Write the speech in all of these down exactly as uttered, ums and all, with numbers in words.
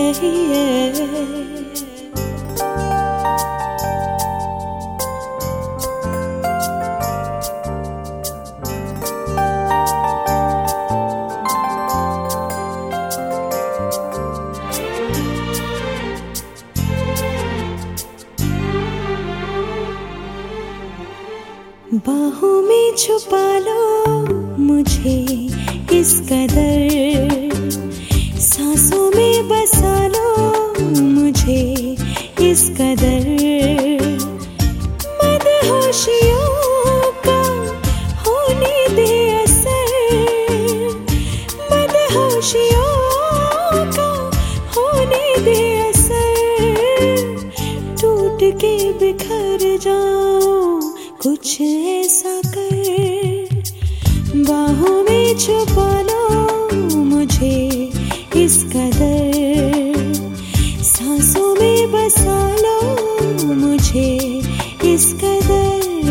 बाहों में छुपा लो मुझे इस कदर, सांसों में बसा लो मुझे इस कदर। मदहोशियों का होने दे असर, मदहोशियों का होने दे असर। टूट के बिखर जाओ कुछ ऐसा कर, बाहों में छुपा लो मुझे इस कदर, सांसों में बसा लो मुझे इस कदर।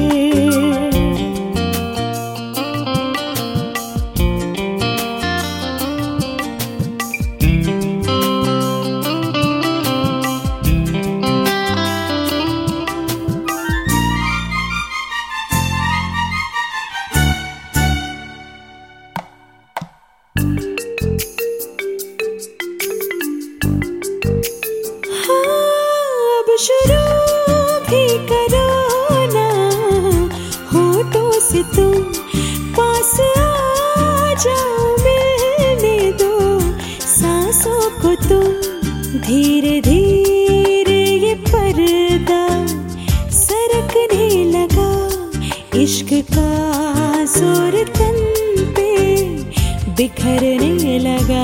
शुरू भी करो ना होठों से तुम, पास आ जाओ मिलने दो सांसों को तुम। धीरे धीरे ये पर्दा सरकने लगा, इश्क का जोर तन पे बिखरने लगा।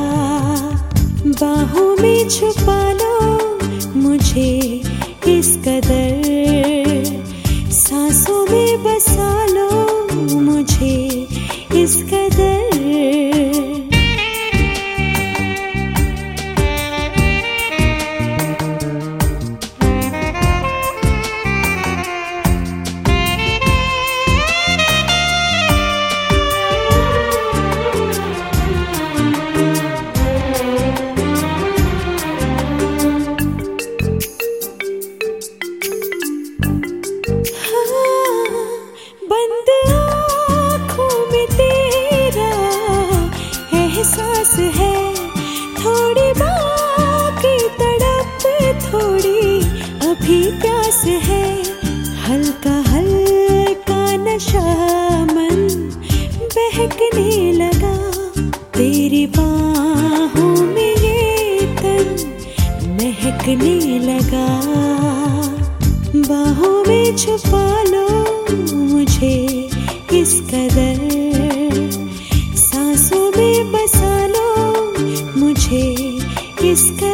बाहों में छुपा लो मुझे इस कदर, सांसों में बसा लो मुझे इस कदर। एहसास है थोड़ी बाकी तड़प, थोड़ी अभी प्यास है। हल्का हल्का नशा मन बहकने लगा, तेरी बाहों में ये तन महकने लगा। बाहों में छुपा लो मुझे इस कदर, सांसों में बसा लो मुझे इस कदर।